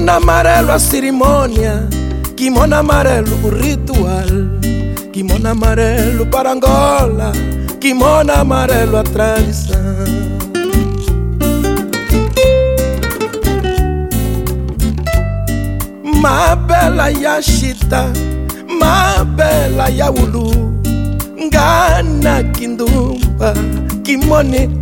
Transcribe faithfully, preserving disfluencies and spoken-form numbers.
Kimono amarelo a cerimônia, kimono amarelo o ritual, kimono amarelo para Angola, kimono amarelo a tradição. Ma bela ya chita, ma bela ya ulu, ngana kindumba, kimone